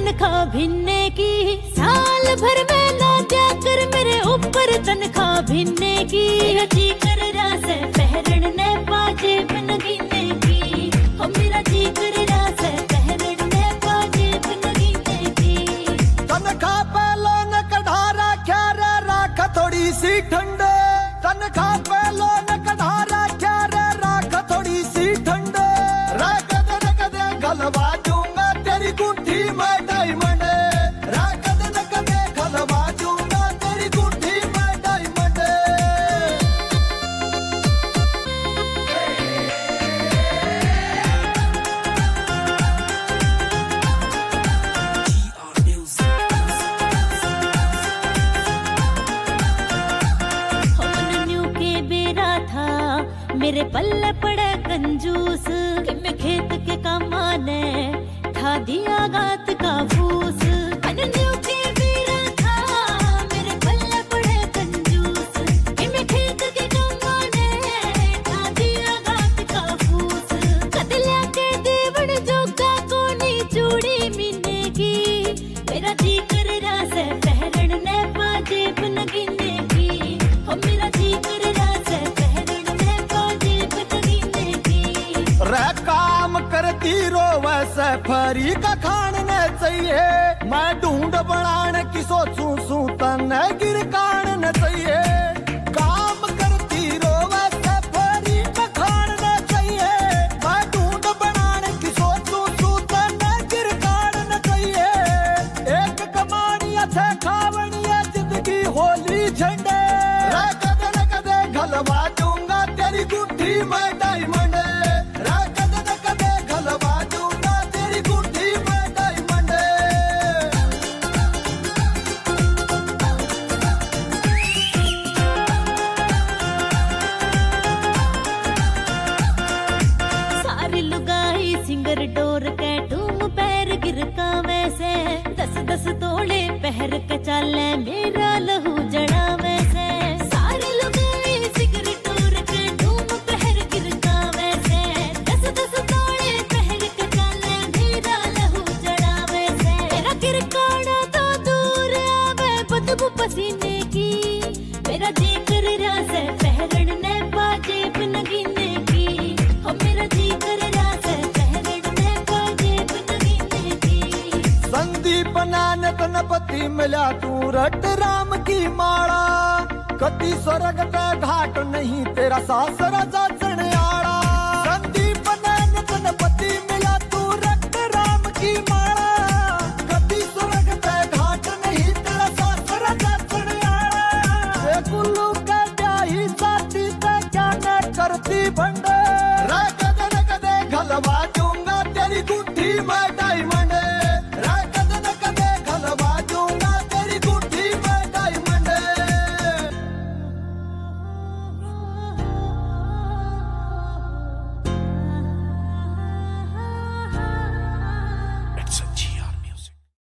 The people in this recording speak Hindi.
तनख्वाह भिन्ने की, साल भर में ना जाकर मेरे ऊपर तनख्वाह भिन्ने की। मेरा जी कर रहा से पहरण ने पाजेब नगीने की, हो मेरा जी कर रहा से पहरण ने पाजेब नगीने की। तनख्वाह पहलो न कढ़ा रख्या रे राख थोड़ी सी ठंडे, तनख्वाह पहलो न कढ़ा रख्या रे राख थोड़ी सी ठंडे। रे कदे गलवा दूंगा तेरी गुंठी में डायमंड, रे कदे गलवा दूंगा तेरी गुंठी में डायमंड। मेरे पल्ले पड़े कंजूस कि मैं खेत के काम आने था दिया गात का फूस। के बेरा था मेरे पल्ले पड़े कंजूस कि मैं खेत के काम आने था दिया गात का फूस। कदलिया के देवड़ जोगा कोनी चूड़ी मीने की, मेरा जी कर रहा से पहरण ने पाजेब नगीने की, हो मेरा जी कर रहा से रे काम करती रो वैसे फरी का खान न चाहिए, मैं ढूंढ बनाने की सोचूं सू तने गिर कान न चाहिए। काम करती रो वैसे फरी का खान न चाहिए, मैं ढूंढ बनाने की सोचूं सू तने गिर कान न चाहिए। एक कमानी अच्छे खावनी है जिंदगी होली झंडे, रे कदे गलवा दूंगा तेरी गुंठी में डायमंड। सिंगर डोर के टूम पैर गिरका वैसे, 10-10 तोड़े पहर के चाले मेरा लहू जड़ा वैसे। सारे लोग सिंगर डोर के टूम पहर गिरका वैसे, 10-10 तोड़े पहर के चाले मेरा लहू जड़ा वैसे। मेरा गिरकाड़ा तो दूर आवे बदबू पसीने की, मेरा जी कर रहा से पहरण ने पाजेब नगीने की, हो मेरा जी कर रहा से संदीप नानक नपति मिला तू रट राम की माला, कति स्वर्ग का घाट नहीं तेरा सासरा जाचने